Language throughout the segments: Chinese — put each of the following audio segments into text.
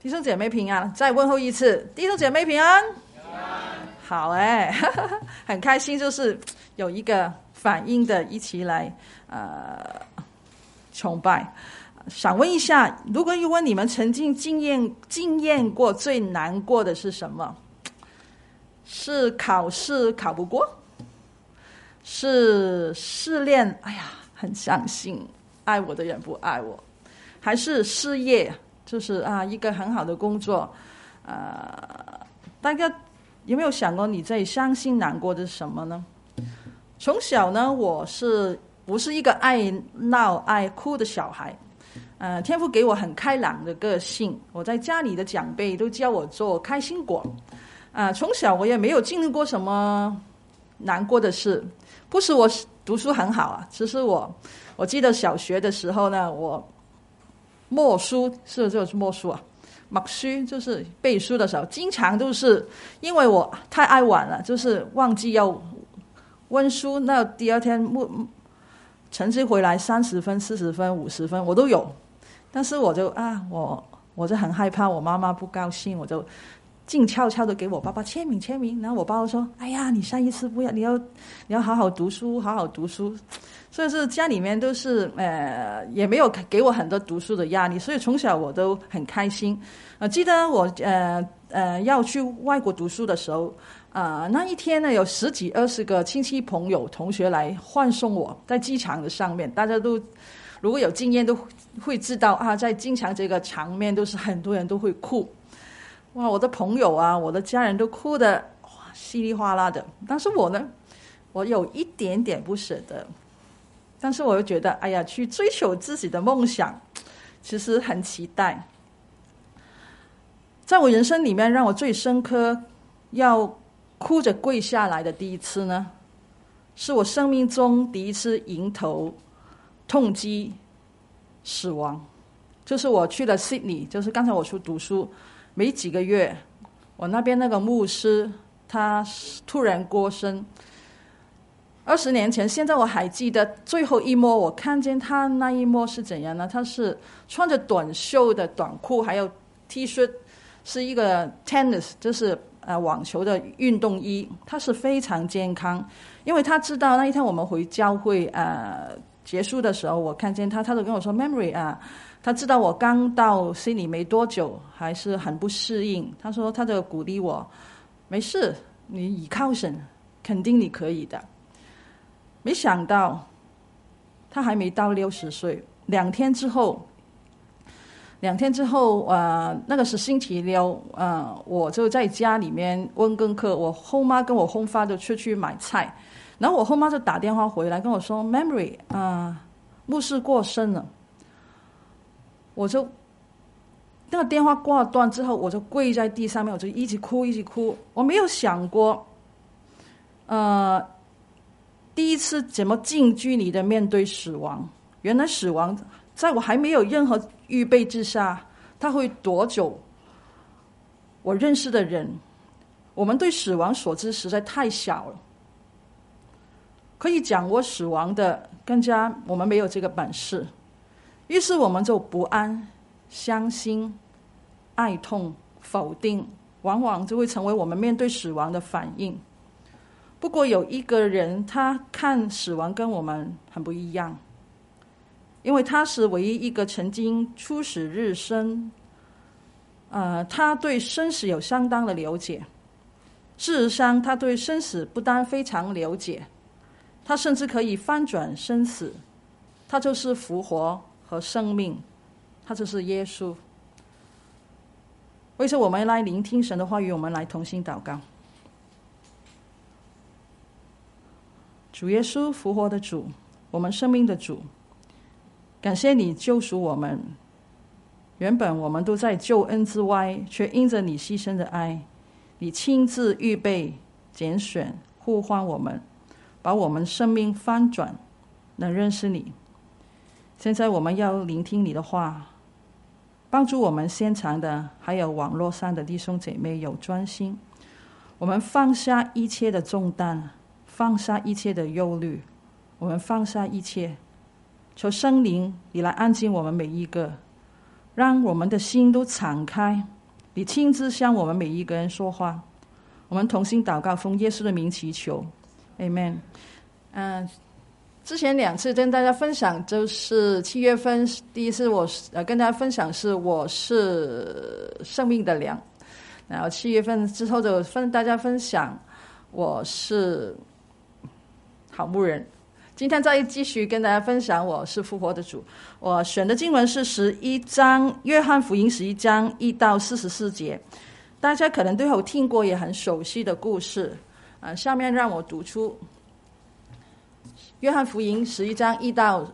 弟兄姐妹平安，再问候一次，弟兄姐妹平安。好很开心，就是有一个反应的，一起来崇拜。想问一下，如果你们曾经经验过最难过的是什么？是考试考不过？是失恋？哎呀，很伤心，爱我的人不爱我？还是失业？就是一个很好的工作，大家有没有想过你最伤心难过的是什么呢？从小呢，我不是一个爱闹爱哭的小孩，天父给我很开朗的个性，我在家里的长辈都叫我做开心果，从小我也没有经历过什么难过的事，不是我读书很好只是我记得小学的时候呢，我默书就是默书默书就是背书的时候，经常都是因为我太爱玩了，就是忘记要温书，那第二天成绩回来30分、40分、50分我都有，但是我就很害怕我妈妈不高兴，我就静悄悄的给我爸爸签名，然后我爸爸说：“哎呀，你上一次不要，你要好好读书，好好读书。”所以是家里面都是也没有给我很多读书的压力，所以从小我都很开心。记得我要去外国读书的时候，那一天呢，有10几20个亲戚朋友同学来欢送我，在机场的上面，大家都如果有经验都会知道在机场这个场面都是很多人都会哭。哇，我的朋友我的家人都哭得稀里哗啦的，但是我呢，我有一点点不舍得，但是我又觉得去追求自己的梦想其实很期待。在我人生里面让我最深刻要哭着跪下来的第一次呢，是我生命中第一次迎头痛击死亡，就是我去了 Sydney， 就是刚才我去读书没几个月，我那边那个牧师他突然过身。20年前，现在我还记得最后一幕，我看见他那一幕是怎样呢？他是穿着短袖的短裤，还有 T 恤，是一个 tennis， 就是网球的运动衣。他是非常健康，因为他知道那一天我们回教会结束的时候，我看见他就跟我说 Memory 他知道我刚到悉尼没多久，还是很不适应。他说他就鼓励我，没事，你倚靠神，肯定你可以的。没想到他还没到60岁，2天之后那个是星期六，我就在家里面温更课，我后妈跟我后爸就出去买菜，然后我后妈就打电话回来跟我说 Memory 牧师过身了。我就那个电话挂断之后，我就跪在地上面，我就一直哭。我没有想过第一次怎么近距离的面对死亡，原来死亡在我还没有任何预备之下，它会夺走我认识的人。我们对死亡所知实在太小了，可以掌握死亡的更加我们没有这个本事，于是我们就不安、伤心、爱痛、否定，往往就会成为我们面对死亡的反应。不过有一个人，他看死亡跟我们很不一样，因为他是唯一一个曾经出死日生，他对生死有相当的了解。事实上，他对生死不但非常了解，他甚至可以翻转生死。他就是复活和生命，他就是耶稣。为此我们来聆听神的话语，我们来同心祷告。主耶稣，复活的主，我们生命的主，感谢你救赎我们。原本我们都在救恩之外，却因着你牺牲的爱，你亲自预备、拣选、呼唤我们，把我们生命翻转，能认识你。现在我们要聆听你的话，帮助我们现场的还有网络上的弟兄姐妹有专心。我们放下一切的重担，放下一切的忧虑，我们放下一切，求圣灵你来安静我们每一个， 让我们的心都敞开，你亲自向我们每一个人说话。我们同心祷告，奉耶稣的名祈求 Amen。 之前2次跟大家分享，就是7月份第一次我跟大家分享是我是生命的粮，然后7月份之后就跟大家分享我是好牧人。今天再继续跟大家分享我是复活的主。我选的经文是11章，约翰福音11章1到44节，大家可能都有听过也很熟悉的故事。下面让我读出约翰福音11章1到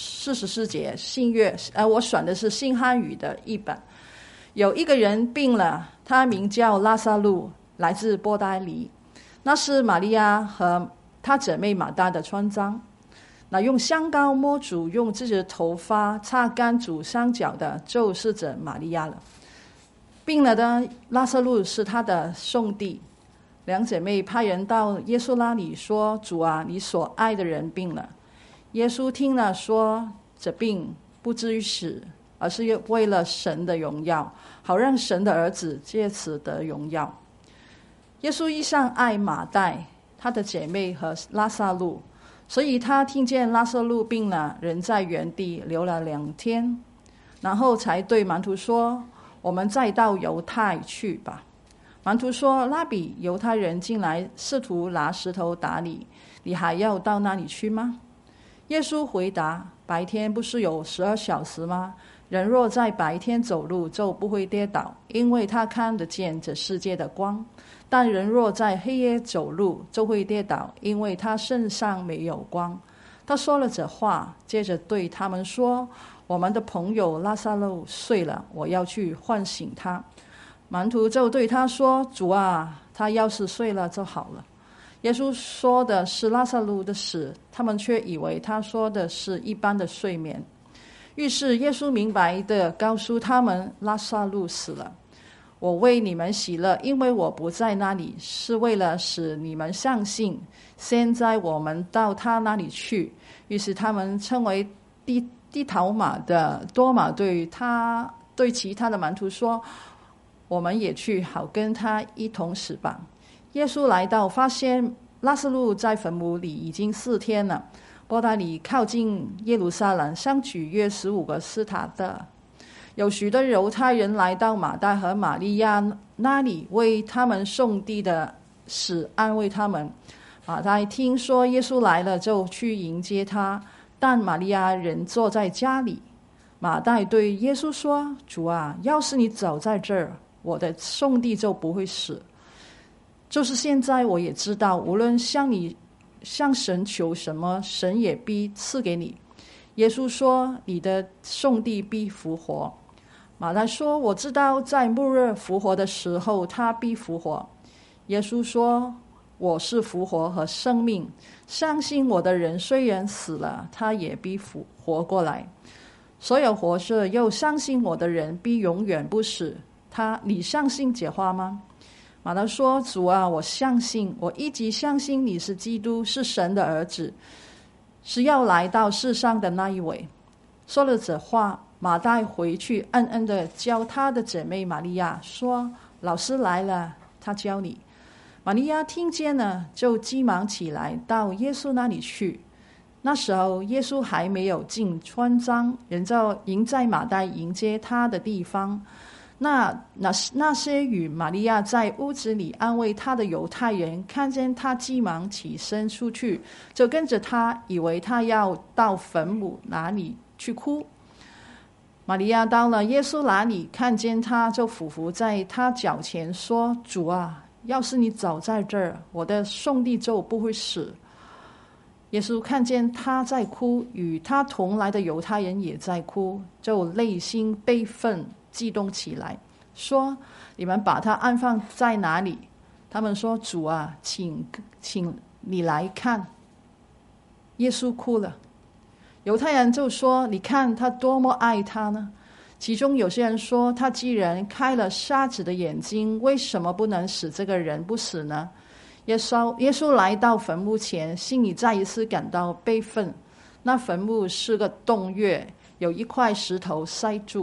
44节，我选的是新汉语的译本。有一个人病了，他名叫拉撒路，来自伯大尼，那是玛利亚和她姐妹马大的村庄。那用香膏抹主，用自己的头发擦干主上脚的，就是这玛利亚了。病了的拉撒路是他的兄弟，两姐妹派人到耶稣那里说：主啊，你所爱的人病了。耶稣听了说：这病不至于死，而是为了神的荣耀，好让神的儿子借此得荣耀。耶稣一向爱马代他的姐妹和拉撒路，所以他听见拉撒路病了，人在原地留了2天，然后才对门徒说：我们再到犹太去吧。门徒说：拉比，犹太人进来试图拿石头打你，你还要到那里去吗？耶稣回答：白天不是有12小时吗？人若在白天走路，就不会跌倒，因为他看得见这世界的光。但人若在黑夜走路，就会跌倒，因为他身上没有光。他说了这话，接着对他们说：我们的朋友拉撒路睡了，我要去唤醒他。门徒就对他说：主啊，他要是睡了就好了。耶稣说的是拉撒路的死，他们却以为他说的是一般的睡眠。于是耶稣明白地告诉他们：拉撒路死了。我为你们喜乐，因为我不在那里，是为了使你们相信。现在我们到他那里去。于是他们称为地头马的多马对其他的门徒说：我们也去，好跟他一同死吧。耶稣来到，发现拉撒路在坟墓里已经4天了。伯大尼靠近耶路撒冷，相距约15个斯塔德。有许多犹太人来到马大和玛利亚那里，为他们兄弟的死安慰他们。马大听说耶稣来了，就去迎接他，但玛利亚仍坐在家里。马大对耶稣说：主啊，要是你走在这儿，我的兄弟就不会死。就是现在我也知道，无论向神求什么，神也必赐给你。耶稣说：你的兄弟必复活。马大说：我知道在末日复活的时候，他必复活。耶稣说：我是复活和生命，相信我的人虽然死了，他也必复活过来。所有活着又相信我的人，必永远不死。你相信这话吗？马大说：主啊，我相信，我一直相信你是基督，是神的儿子，是要来到世上的那一位。说了这话，马大回去暗暗地教他的姐妹玛利亚说：老师来了，他教你。玛利亚听见了，就急忙起来到耶稣那里去。那时候耶稣还没有进村庄，人就迎在马大迎接他的地方。那些与玛利亚在屋子里安慰他的犹太人，看见他急忙起身出去，就跟着他，以为他要到坟墓那里去哭。玛利亚到了耶稣那里，看见他，就俯伏在他脚前说：主啊，要是你走在这儿，我的兄弟就不会死。耶稣看见他在哭，与他同来的犹太人也在哭，就内心悲愤激动起来，说：你们把他安放在哪里？他们说：主啊，请你来看。耶稣哭了。犹太人就说：你看他多么爱他呢？其中有些人说：他既然开了瞎子的眼睛，为什么不能使这个人不死呢？耶稣来到坟墓前，心里再一次感到悲愤。那坟墓是个洞穴，有一块石头塞住。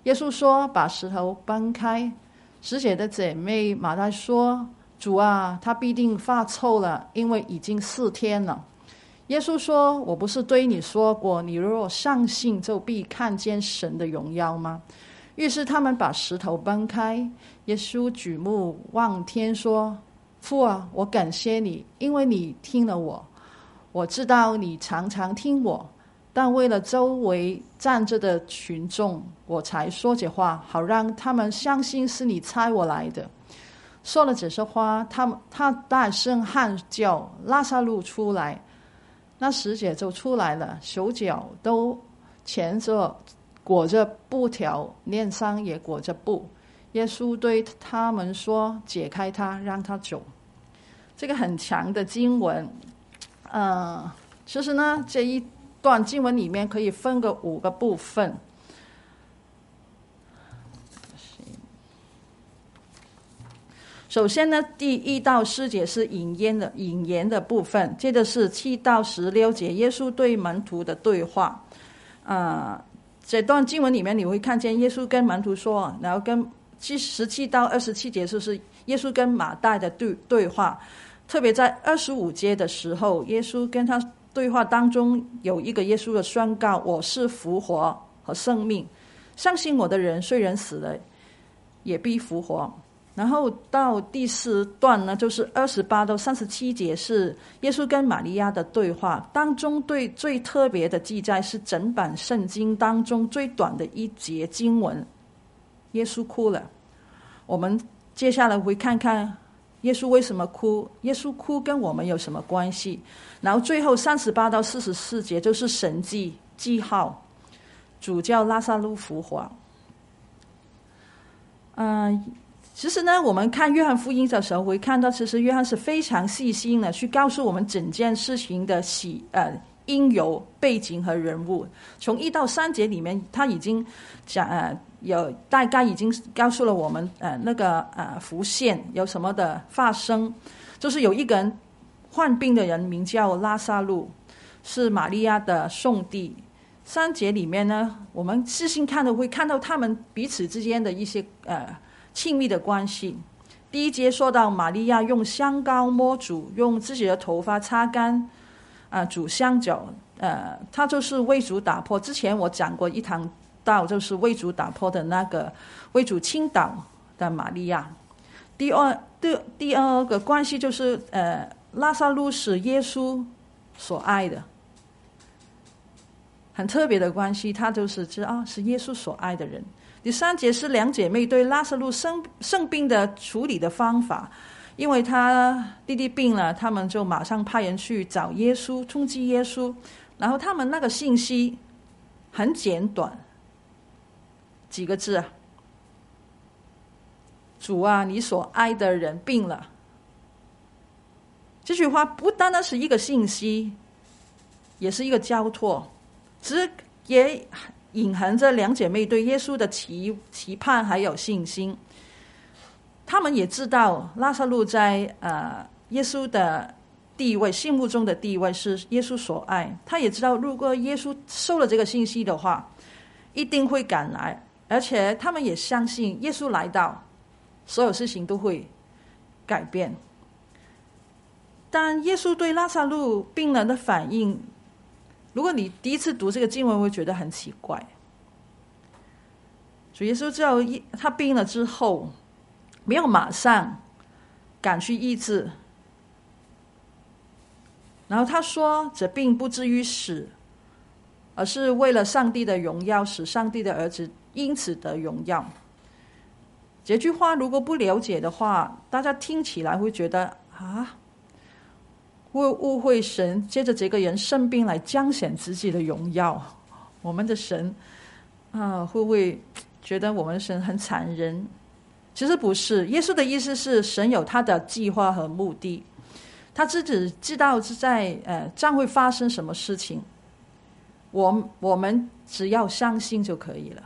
耶稣说把石头搬开。使者的姐妹马太说，主啊，他必定发臭了，因为已经4天了。耶稣说，我不是对你说过，你若相信就必看见神的荣耀吗？于是他们把石头搬开。耶稣举目望天说，父啊，我感谢你，因为你听了我。我知道你常常听我，但为了周围站着的群众，我才说这话，好让他们相信是你差我来的。说了这些话，他大声喊叫，拉撒路出来。那使者就出来了，手脚都牵着裹着布条，脸上也裹着布。耶稣对他们说，解开他，让他走。这个很长的经文，其实呢，这一段经文里面可以分个5个部分。首先呢，第1到4节是引言的部分，接着是7到16节耶稣对门徒的对话。这段经文里面你会看见耶稣跟门徒说，然后跟17到27节就是耶稣跟马大的对话。特别在25节的时候，耶稣跟他对话当中有一个耶稣的宣告，我是复活和生命，相信我的人虽然死了也必复活。然后到第4段呢，就是28到37节是耶稣跟玛利亚的对话，当中最特别的记载是整本圣经当中最短的一节经文，耶稣哭了。我们接下来会看看耶稣为什么哭，耶稣哭跟我们有什么关系。然后最后38到44节就是神迹记号，主叫拉撒路复活。其实呢，我们看约翰福音的时候会看到，其实约翰是非常细心的去告诉我们整件事情的因由、背景和人物。从1到3节里面，他已经有大概已经告诉了我们浮现有什么的发生，就是有一个人患病的人名叫拉撒路，是玛利亚的兄弟。3节里面呢，我们细心看的会看到他们彼此之间的一些亲密的关系。第1节说到玛利亚用香膏摸主，用自己的头发擦干主香脚，他就是为主打破。之前我讲过一堂道，就是为主打破的那个为主倾倒的玛利亚。第二个关系就是拉撒路是耶稣所爱的，很特别的关系，他就是是耶稣所爱的人。第3节是2姐妹对拉撒路生病的处理的方法，因为他弟弟病了，他们就马上派人去找耶稣，通知耶稣。然后他们那个信息很简短，几个字主啊，你所爱的人病了。这句话不单单是一个信息，也是一个交托，也隐含着2姐妹对耶稣的期盼还有信心。他们也知道拉撒路在耶稣的地位，心目中的地位是耶稣所爱。他也知道如果耶稣收了这个信息的话，一定会赶来，而且他们也相信耶稣来到，所有事情都会改变。但耶稣对拉撒路病人的反应，如果你第一次读这个经文会觉得很奇怪。主耶稣知道他病了之后，没有马上赶去医治，然后他说这病不至于死，而是为了上帝的荣耀，使上帝的儿子因此得荣耀。这句话如果不了解的话，大家听起来会觉得会误会神借着这个人生病来彰显自己的荣耀。我们的神会不会觉得我们的神很残忍？其实不是，耶稣的意思是神有他的计划和目的，他自己知道在将会发生什么事情，我们只要相信就可以了。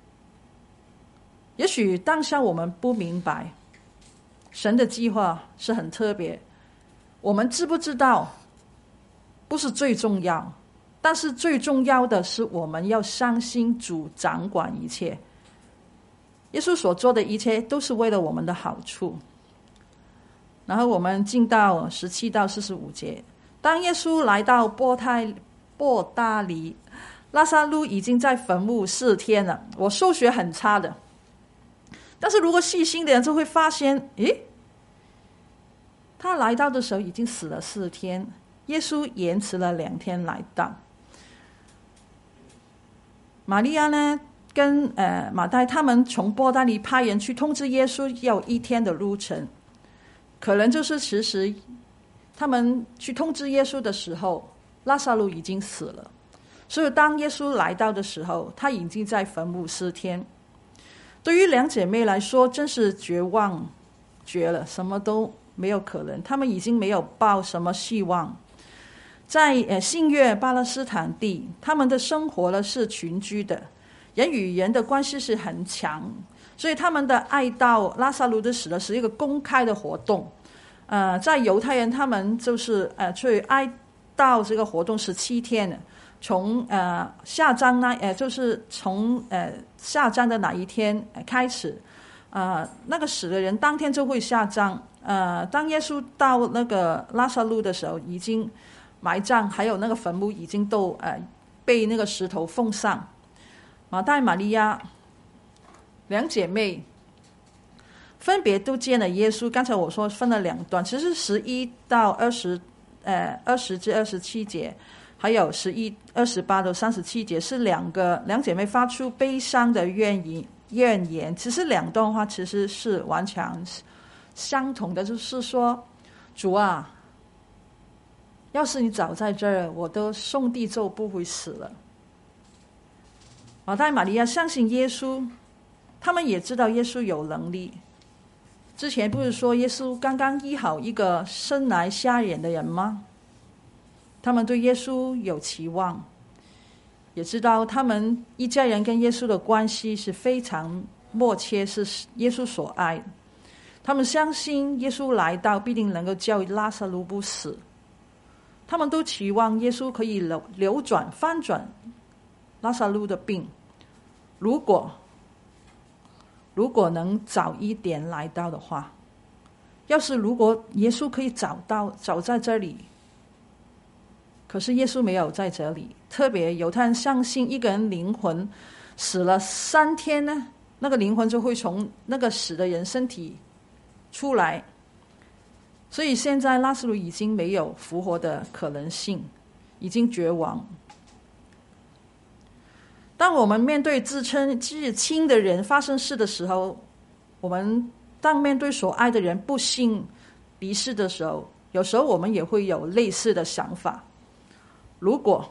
也许当下我们不明白神的计划是很特别，我们知不知道不是最重要，但是最重要的是我们要相信主掌管一切， 耶稣所做的一切都是为了我们的好处。然后我们进到17到45节，当耶稣来到伯大尼，拉撒路已经在坟墓4天了。我数学很差的，但是如果细心的人就会发现，他来到的时候已经死了4天，耶稣延迟了2天来到。玛利亚呢跟马太他们从伯大尼派人去通知耶稣要1天的路程，可能就是其实他们去通知耶稣的时候，拉撒路已经死了，所以当耶稣来到的时候，他已经在坟墓4天。对于2姐妹来说，真是绝望绝了，什么都没有可能，他们已经没有抱什么希望。在新约巴勒斯坦地，他们的生活呢是群居的，人与人的关系是很强，所以他们的哀悼拉撒路的死呢是一个公开的活动。在犹太人，他们就是去哀悼这个活动17天，从下葬就是从下葬的哪一天开始，那个死的人当天就会下葬。当耶稣到那个拉撒路的时候，已经埋葬，还有那个坟墓已经都被那个石头封上。马太、玛利亚2姐妹分别都见了耶稣。刚才我说分了2段，其实11到20至27节，还有28到37节是2姐妹发出悲伤的怨言。其实2段话其实是完全相同的，就是说，主啊，要是你早在这儿，我的兄弟就不会死了。马太、玛利亚相信耶稣，他们也知道耶稣有能力。之前不是说耶稣刚刚医好一个生来瞎眼的人吗？他们对耶稣有期望，也知道他们一家人跟耶稣的关系是非常默契，是耶稣所爱的。他们相信耶稣来到必定能够叫拉撒路不死，他们都期望耶稣可以翻转拉撒路的病。如果能早一点来到的话，如果耶稣可以早在这里，可是耶稣没有在这里。特别犹太人相信一个人灵魂死了3天呢，那个灵魂就会从那个死的人身体出来，所以现在拉撒路已经没有复活的可能性，已经绝望。当我们面对自称至亲的人发生事的时候，当面对所爱的人不幸离世的时候，有时候我们也会有类似的想法。如果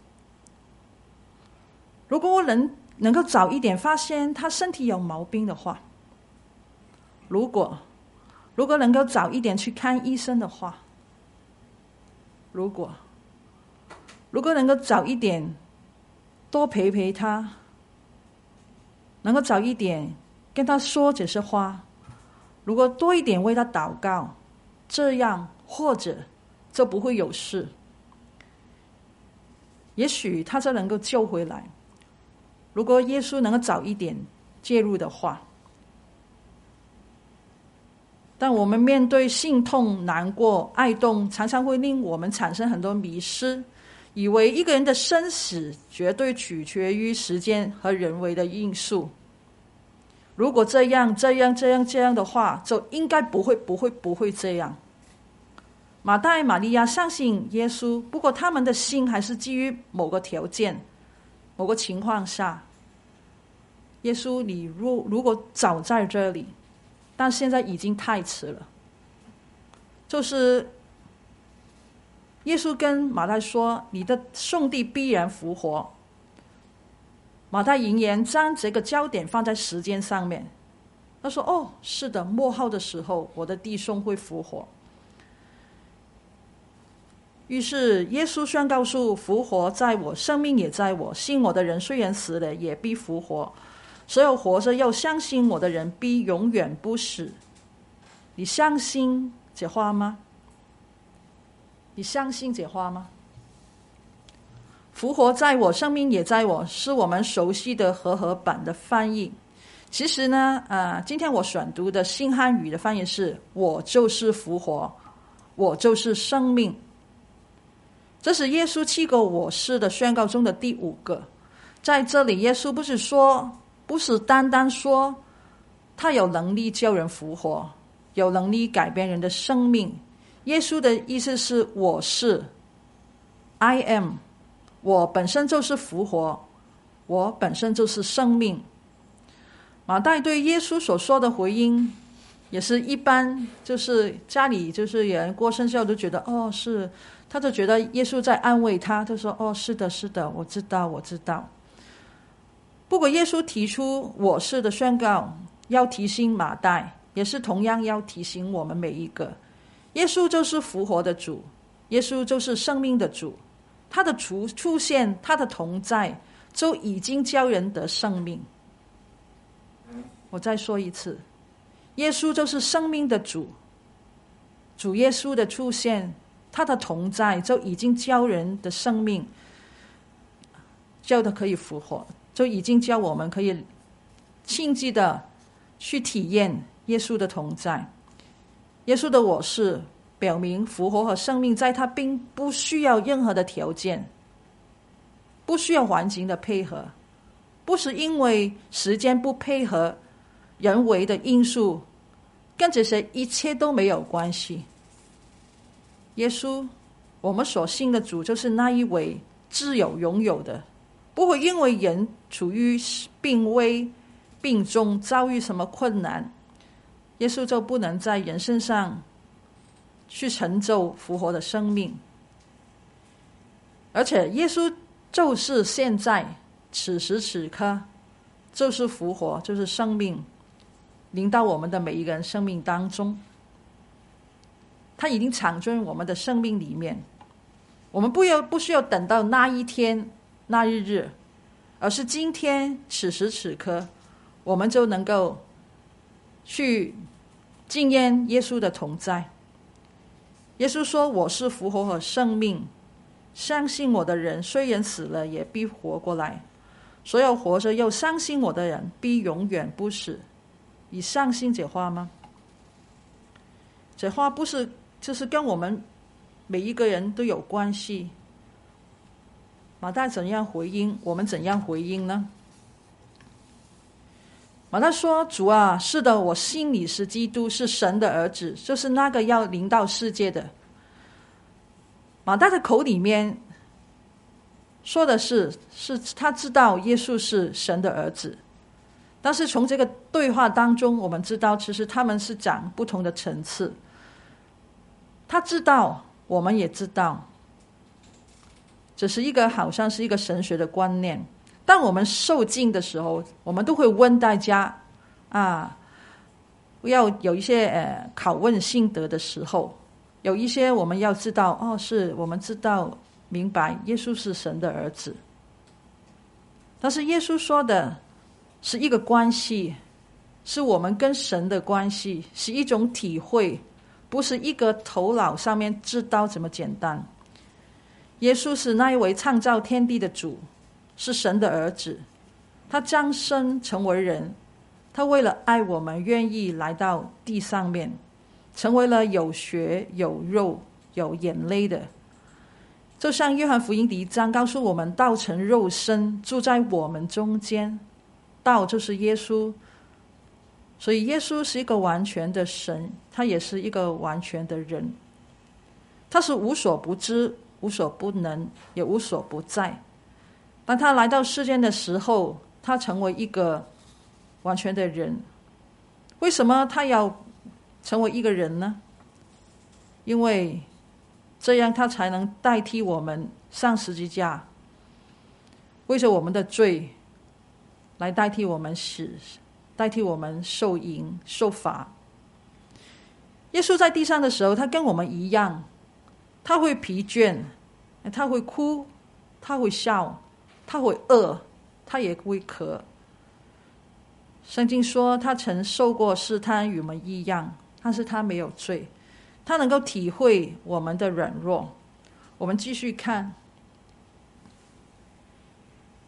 我能够早一点发现他身体有毛病的话，如果能够早一点去看医生的话，如果能够早一点多陪他，能够早一点跟他说这些话，如果多一点为他祷告，这样或者就不会有事，也许他就能够救回来。如果耶稣能够早一点介入的话，但我们面对心痛、难过、哀痛，常常会令我们产生很多迷失，以为一个人的生死绝对取决于时间和人为的因素。如果这样的话，就应该不会这样。马太、玛利亚相信耶稣，不过他们的心还是基于某个条件、某个情况下。耶稣，你如果早在这里，但现在已经太迟了。就是耶稣跟马太说，你的兄弟必然复活。马太仍然将这个焦点放在时间上面，他说是的，末后的时候我的弟兄会复活。于是耶稣宣告说，复活在我，生命也在我，信我的人虽然死了也必复活，所有活着又相信我的人必永远不死。你相信这话吗？你相信这话吗？复活在我，生命也在我，是我们熟悉的和合版的翻译。 其实呢，今天我选读的新汉语的翻译是我就是复活，我就是生命。这是耶稣7个我是的宣告中的第5个。在这里耶稣不是单单说他有能力叫人复活，有能力改变人的生命。耶稣的意思是我是 I am， 我本身就是复活，我本身就是生命。马太对耶稣所说的回应也是一般，就是家里就是有人过生肖都觉得是，他就觉得耶稣在安慰他，他说是的是的，我知道。不过耶稣提出我是的宣告，要提醒马太，也是同样要提醒我们每一个，耶稣就是复活的主，耶稣就是生命的主，他的出现，他的同在就已经叫人得生命。我再说一次，耶稣就是生命的主，主耶稣的出现，他的同在就已经叫人的生命，叫他可以复活，就已经叫我们可以亲自的去体验耶稣的同在。耶稣的我是表明复活和生命在他并不需要任何的条件，不需要环境的配合，不是因为时间不配合，人为的因素，跟这些一切都没有关系。耶稣，我们所信的主，就是那一位自有拥有的，不会因为人处于病危病中遭遇什么困难，耶稣就不能在人身上去成就复活的生命。而且耶稣就是现在此时此刻就是复活，就是生命临到我们的每一个人生命当中，他已经藏进我们的生命里面。我们不需要等到那一天那一日，而是今天此时此刻，我们就能够去经验耶稣的同在。耶稣说我是复活和生命，相信我的人虽然死了也必活过来，所有活着又相信我的人必永远不死。你相信这话吗？这话不是就是跟我们每一个人都有关系。马太怎样回应，我们怎样回应呢？马太说，主啊，是的，我信你是基督，是神的儿子，就是那个要临到世界的。马太的口里面说的是他知道耶稣是神的儿子，但是从这个对话当中，我们知道其实他们是讲不同的层次。他知道，我们也知道，这是好像是一个神学的观念。当我们受浸的时候，我们都会问大家要有一些拷问心得的时候，有一些我们要知道是我们知道明白耶稣是神的儿子。但是耶稣说的是一个关系，是我们跟神的关系，是一种体会，不是一个头脑上面知道这么简单。耶稣是那一位创造天地的主，是神的儿子，他降生成为人，他为了爱我们愿意来到地上面，成为了有血有肉有眼泪的。就像约翰福音第1章告诉我们，道成肉身住在我们中间，道就是耶稣。所以耶稣是一个完全的神，他也是一个完全的人，他是无所不知无所不能也无所不在。当他来到世间的时候，他成为一个完全的人。为什么他要成为一个人呢？因为这样他才能代替我们上十字架，为着我们的罪来代替我们死，代替我们受刑受罚。耶稣在地上的时候，他跟我们一样，他会疲倦，他会哭，他会笑，他会饿，他也会渴。圣经说他曾受过试探与我们一样，但是他没有罪，他能够体会我们的软弱。我们继续看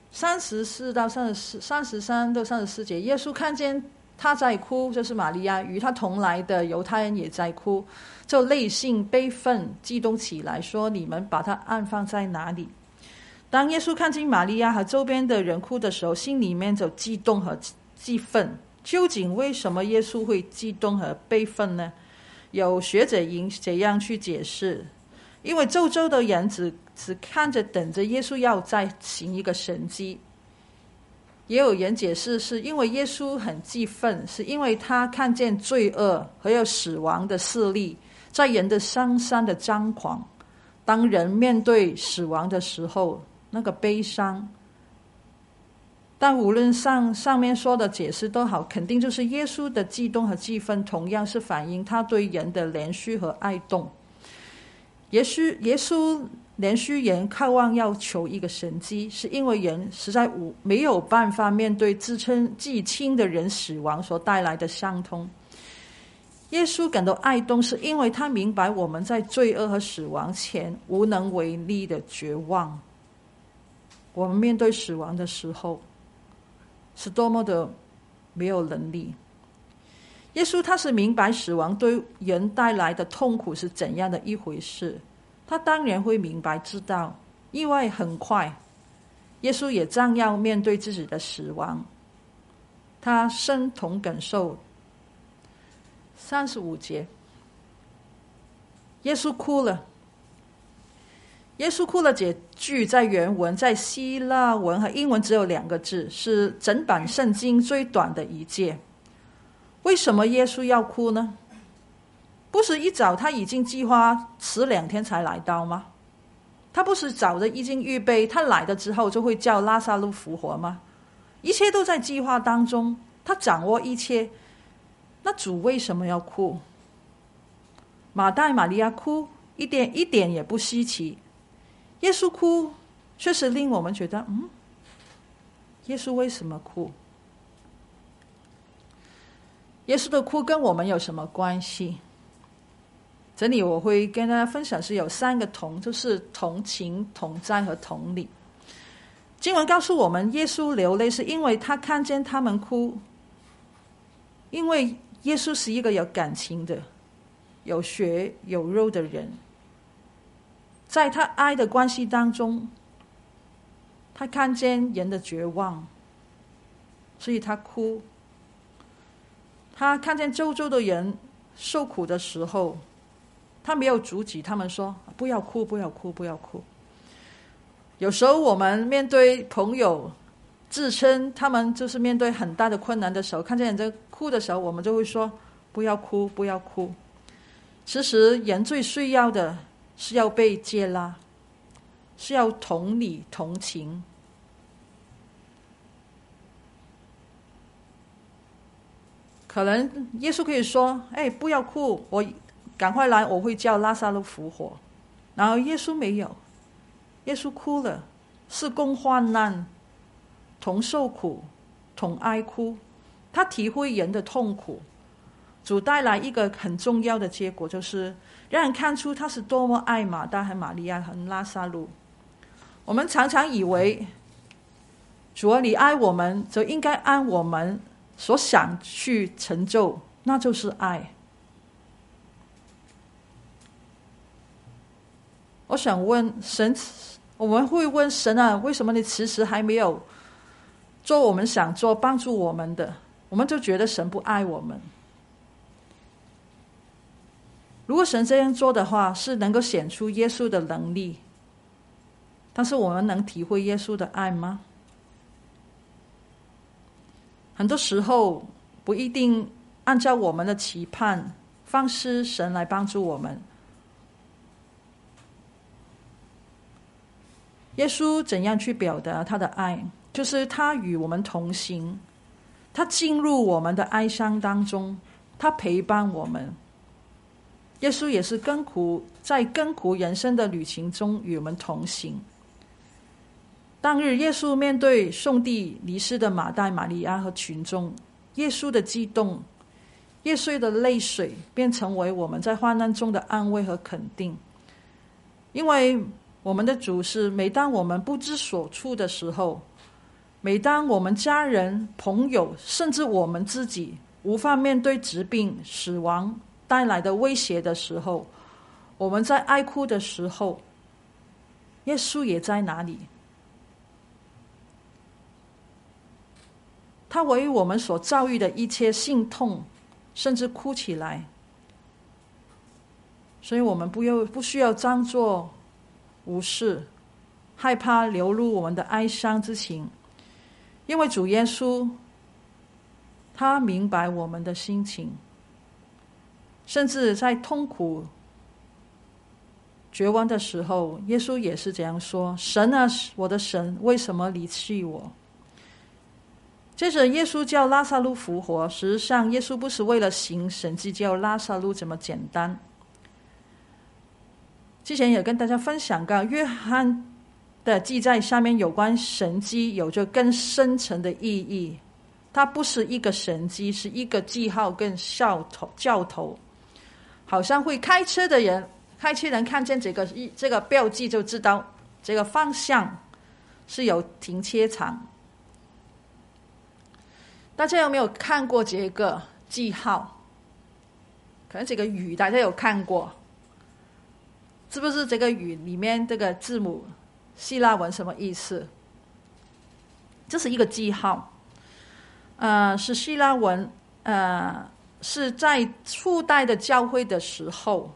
34到33到34节，耶稣看见他在哭，就是玛利亚与他同来的犹太人也在哭，就内心悲愤激动起来，说：你们把他安放在哪里？当耶稣看见玛利亚和周边的人哭的时候，心里面就激动和激愤。究竟为什么耶稣会激动和悲愤呢？有学者这样去解释：因为周遭的人只看着等着耶稣要再行一个神迹。也有人解释是因为耶稣很激愤，是因为他看见罪恶还有死亡的势力在人的身上的张狂。当人面对死亡的时候，那个悲伤。但无论上面说的解释都好，肯定就是耶稣的激动和激愤同样是反映他对人的怜恤和爱动。耶稣怜恤人渴望要求一个神迹，是因为人实在没有办法面对至亲的人死亡所带来的伤痛。耶稣感到爱动，是因为他明白我们在罪恶和死亡前无能为力的绝望。我们面对死亡的时候是多么的没有能力。耶稣他是明白死亡对人带来的痛苦是怎样的一回事，他当然会明白知道，因为很快耶稣也将要面对自己的死亡，他身同感受。35节，耶稣哭了。耶稣哭了这句在原文在希腊文和英文只有2个字，是整本圣经最短的一节。为什么耶稣要哭呢？不是一早他已经计划迟2天才来到吗？他不是早就已经预备他来了之后就会叫拉撒路复活吗？一切都在计划当中，他掌握一切。那主为什么要哭？马大玛利亚哭一点也不稀奇，耶稣哭确实令我们觉得耶稣为什么哭？耶稣的哭跟我们有什么关系？这里我会跟大家分享是有3个同，就是同情、同在和同理。经文告诉我们，耶稣流泪是因为他看见他们哭，因为耶稣是一个有感情的、有血有肉的人，在他爱的关系当中，他看见人的绝望，所以他哭。他看见周遭的人受苦的时候，他没有阻止他们说不要哭，不要哭，不要哭。有时候我们面对朋友自称他们就是面对很大的困难的时候，看见人在哭的时候，我们就会说不要哭，不要哭。其实人最需要的是要被接纳，是要同理同情。可能耶稣可以说不要哭，我赶快来，我会叫拉撒路复活。然后耶稣没有，耶稣哭了，是共患难，同受苦，同哀哭。他体会人的痛苦，主带来一个很重要的结果，就是让人看出他是多么爱马大和玛利亚和拉撒路。我们常常以为主啊，你爱我们就应该按我们所想去成就，那就是爱。我想问神，我们会问神啊，为什么你迟迟还没有做我们想做帮助我们的？我们就觉得神不爱我们。如果神这样做的话，是能够显出耶稣的能力，但是我们能体会耶稣的爱吗？很多时候不一定按照我们的期盼方式神来帮助我们。耶稣怎样去表达他的爱？就是他与我们同行，他进入我们的哀伤当中，他陪伴我们。耶稣也是在艰苦人生的旅行中与我们同行。当日耶稣面对兄弟离世的马大、玛利亚和群众，耶稣的激动，耶稣的泪水便成为我们在患难中的安慰和肯定。因为我们的主是每当我们不知所措的时候， 每当我们家人、朋友，甚至我们自己无法面对疾病、死亡带来的威胁的时候，我们在哀哭的时候，耶稣也在哪里？他为我们所遭遇的一切心痛，甚至哭起来。所以我们不需要装作无视，害怕流露我们的哀伤之情，因为主耶稣他明白我们的心情，甚至在痛苦绝望的时候，耶稣也是这样说：神啊，我的神，为什么离弃我？接着耶稣叫拉撒路复活，实际上耶稣不是为了行神迹叫拉撒路这么简单。之前也跟大家分享过，约翰的记载下面有关神迹有着更深层的意义，它不是一个神迹，是一个记号跟教头。好像会开车人看见这个标记就知道这个方向是有停车场。大家有没有看过这个记号？可能这个雨大家有看过，是不是这个雨里面这个字母希腊文什么意思？这是一个记号，是希腊文，是在初代的教会的时候，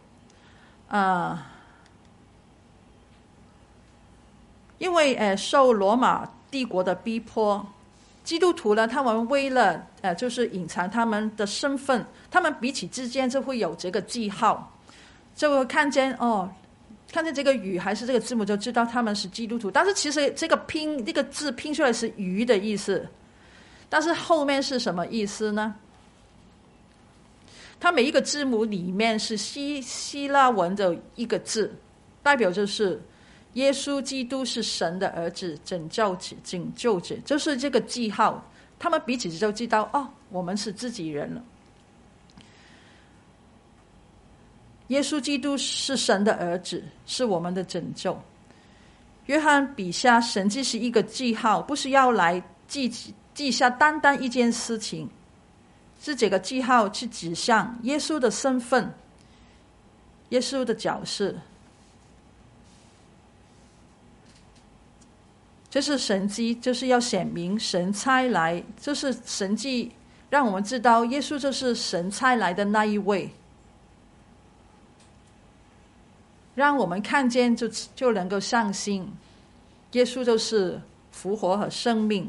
因为受罗马帝国的逼迫，基督徒呢，他们为了就是隐藏他们的身份，他们彼此之间就会有这个记号，就会看见这个雨还是这个字母就知道他们是基督徒。但是其实这个字拼出来是鱼的意思，但是后面是什么意思呢？它每一个字母里面是希腊文的一个字，代表就是耶稣基督是神的儿子，拯救者，就是这个记号。他们彼此就知道我们是自己人了。耶稣基督是神的儿子，是我们的拯救。约翰笔下神迹是一个记号，不是要来记下单单一件事情，是这个记号去指向耶稣的身份，耶稣的角色。这是神迹，就是要显明神差来，就是神迹让我们知道耶稣就是神差来的那一位，让我们看见就能够相信耶稣就是复活和生命。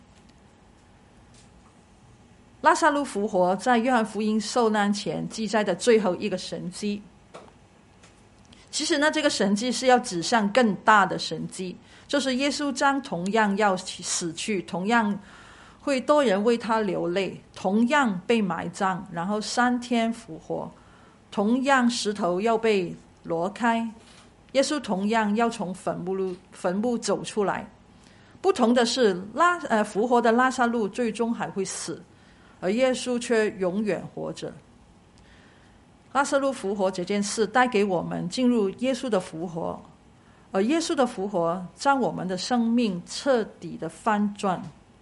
拉撒路复活在约翰福音受难前记载的最后一个神迹。其实呢，这个神迹是要指向更大的神迹，就是耶稣将同样要死去，同样会多人为他流泪，同样被埋葬，然后3天复活，同样石头要被挪开，耶稣同样要从坟墓走出来。不同的是复活的拉撒路最终还会死，而耶稣却永远活着。拉撒路复活这件事带给我们进入耶稣的复活，而耶稣的复活将我们的生命彻底的翻转。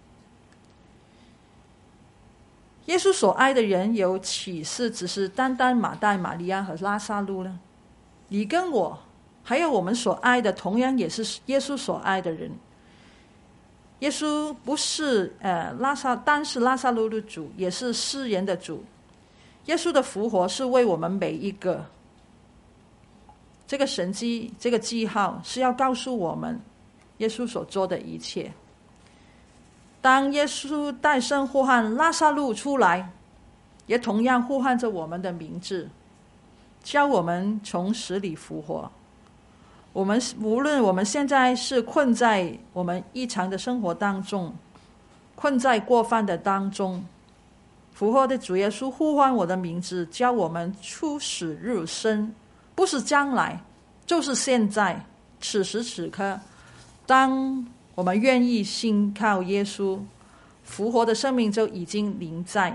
耶稣所爱的人有岂是只是单单马代、玛利亚和拉撒路呢？你跟我还有我们所爱的同样也是耶稣所爱的人。耶稣不是单是拉撒路的主，也是世人的主。耶稣的复活是为我们每一个。这个神迹，这个记号是要告诉我们耶稣所做的一切。当耶稣大声呼喊拉撒路出来，也同样呼唤着我们的名字，叫我们从死里复活。无论我们现在是困在我们异常的生活当中，困在过犯的当中，复活的主耶稣呼唤我的名字，叫我们出死入生，不是将来，就是现在，此时此刻。当我们愿意信靠耶稣，复活的生命就已经临在。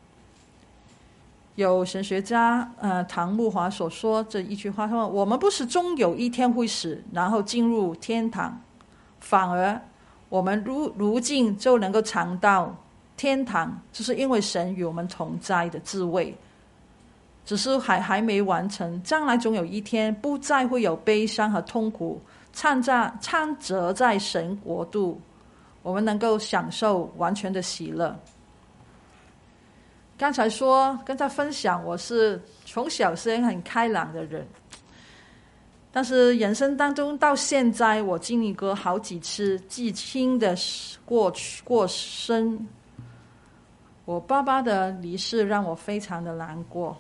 有神学家唐木华所说这一句话，他说：我们不是终有一天会死，然后进入天堂，反而我们如今就能够尝到天堂，就是因为神与我们同在的滋味。只是还没完成，将来总有一天不再会有悲伤和痛苦掺杂在神国度，我们能够享受完全的喜乐。刚才分享，我是从小是一个很开朗的人，但是人生当中到现在，我经历过好几次至亲的过身。我爸爸的离世让我非常的难过。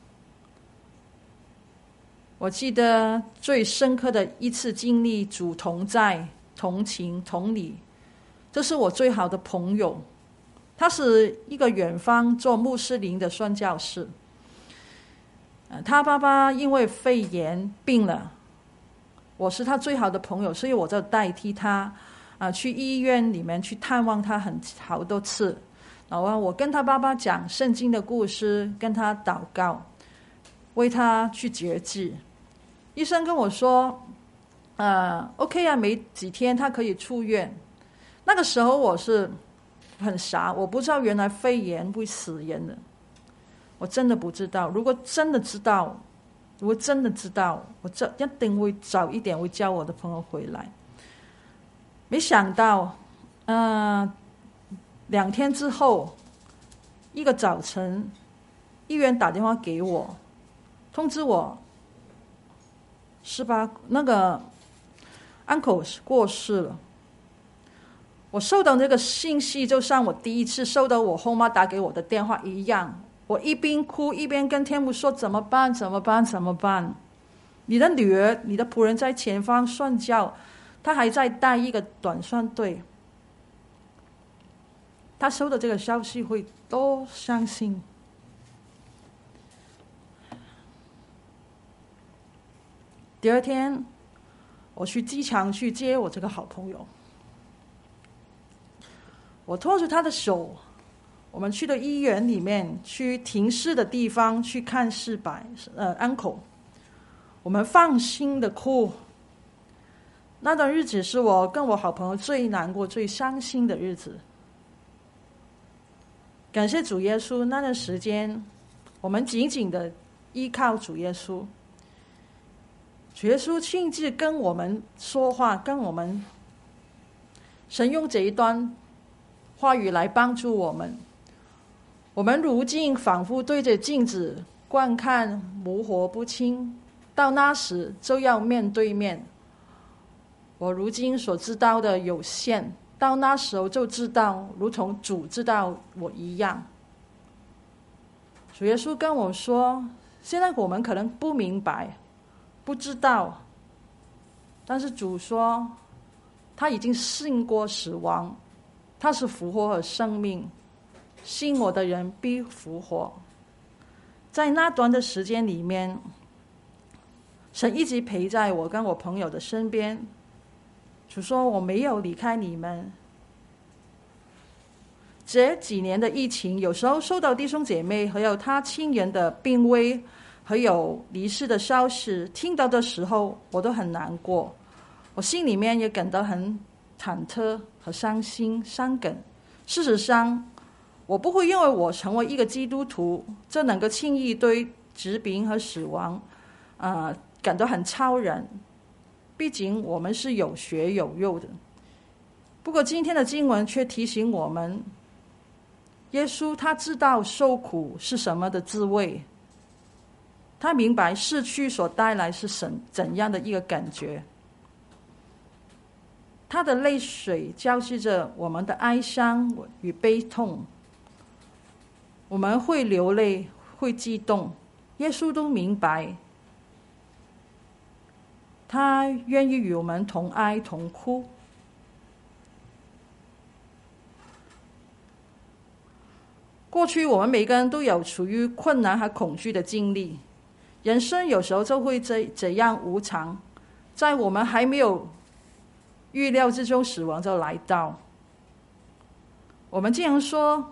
我记得最深刻的一次经历，主同在、同情、同理，这是我最好的朋友。他是一个远方做穆斯林的宣教士。他爸爸因为肺炎病了，我是他最好的朋友，所以我就代替他去医院里面去探望他好多次。然后我跟他爸爸讲圣经的故事，跟他祷告，为他去决志。医生跟我说OK 啊，没几天他可以出院。那个时候我是很傻，我不知道原来肺炎会死人的，我真的不知道。如果真的知道，我一定会早一点会叫我的朋友回来。没想到2天之后，一个早晨医院打电话给我，通知我那个 uncle 过世了。我收到这个信息，就像我第一次收到我后妈打给我的电话一样，我一边哭一边跟天父说怎么办？你的女儿，你的仆人在前方睡觉，他还在带一个短宣队，他收到这个消息会多伤心。第二天我去机场去接我这个好朋友，我拖着他的手，我们去到医院里面，去停尸的地方去看uncle，我们放心的哭。那段日子是我跟我好朋友最难过最伤心的日子。感谢主耶稣，那段时间我们紧紧的依靠主耶稣，主耶稣亲自跟我们说话，跟我们神用这一段话语来帮助我们。我们如今仿佛对着镜子观看，模糊不清，到那时就要面对面。我如今所知道的有限，到那时候就知道，如同主知道我一样。主耶稣跟我说，现在我们可能不明白不知道，但是主说他已经胜过死亡，他是复活和生命，信我的人必复活。在那段的时间里面，神一直陪在我跟我朋友的身边。主说我没有离开你们。这几年的疫情，有时候收到弟兄姐妹还有他亲人的病危还有离世的消息，听到的时候我都很难过，我心里面也感到很忐忑和伤心伤感。事实上，我不会因为我成为一个基督徒就能够轻易对疾病和死亡感到很超然，毕竟我们是有血有肉的。不过今天的经文却提醒我们，耶稣他知道受苦是什么的滋味，他明白逝去所带来是怎样的一个感觉。他的泪水交织着我们的哀伤与悲痛，我们会流泪会激动，耶稣都明白，他愿意与我们同哀同哭。过去我们每个人都有处于困难和恐惧的经历，人生有时候就会这样无常，在我们还没有预料之中，死亡就来到。我们经常说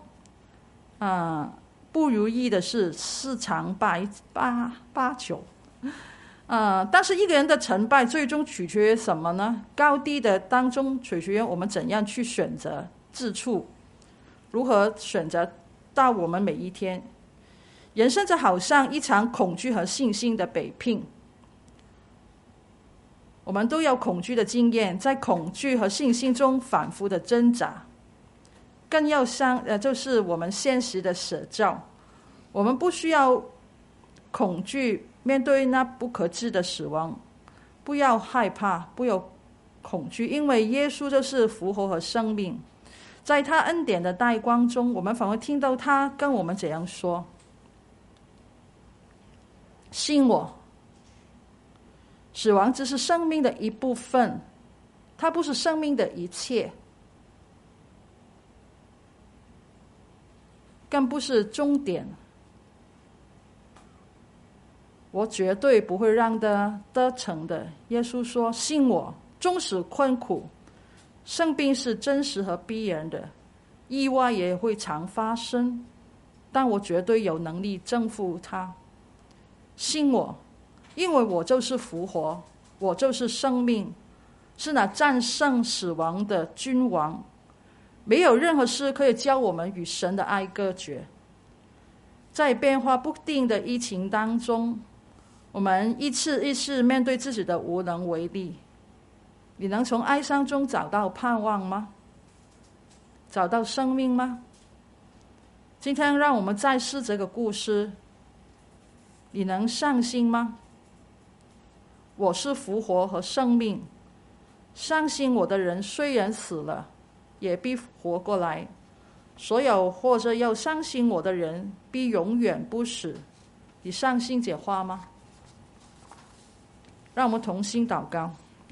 不如意的事十常八九， 但是一个人的成败最终取决于什么呢？高低的当中取决于我们怎样去选择自处，如何选择到我们每一天。人生就好像一场恐惧和信心的比拼，我们都有恐惧的经验，在恐惧和信心中反复的挣扎，更要就是我们现实的写照。我们不需要恐惧面对那不可知的死亡，不要害怕，不要恐惧，因为耶稣就是复活和生命。在他恩典的带光中，我们反而听到他跟我们怎样说：信我，死亡只是生命的一部分，它不是生命的一切，更不是终点。我绝对不会让它得逞的。耶稣说：信我，纵使困苦，生病是真实和必然的，意外也会常发生，但我绝对有能力征服它。信我，因为我就是复活，我就是生命，是那战胜死亡的君王。没有任何事可以将我们与神的爱隔绝。在变化不定的疫情当中，我们一次一次面对自己的无能为力，你能从哀伤中找到盼望吗？找到生命吗？今天让我们再试这个故事，你能相信吗？我是复活和生命，相信我的人虽然死了，也必活过来。所有或者要相信我的人，必永远不死。你相信这话吗？让我们同心祷告。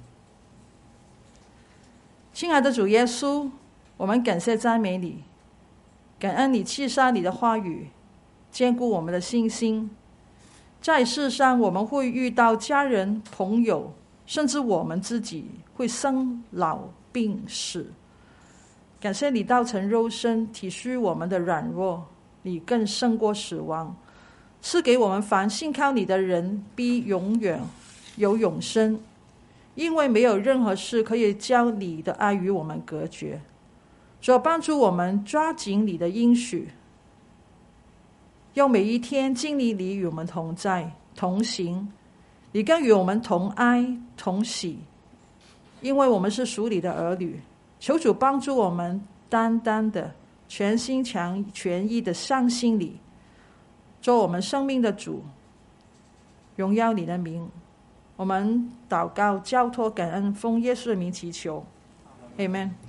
亲爱的主耶稣，我们感谢赞美你，感恩你赐下你的话语，坚固我们的信心。在世上我们会遇到家人、朋友，甚至我们自己会生老病死。感谢你道成肉身，体恤我们的软弱，你更胜过死亡，赐给我们凡信靠你的人必永远有永生，因为没有任何事可以将你的爱与我们隔绝。主，帮助我们抓紧你的应许，用每一天经历你与我们同在同行，你更与我们同哀同喜，因为我们是属你的儿女。求主帮助我们单单的全心全意的相信你，做我们生命的主，荣耀你的名。我们祷告交托感恩，奉耶稣的名祈求 Amen。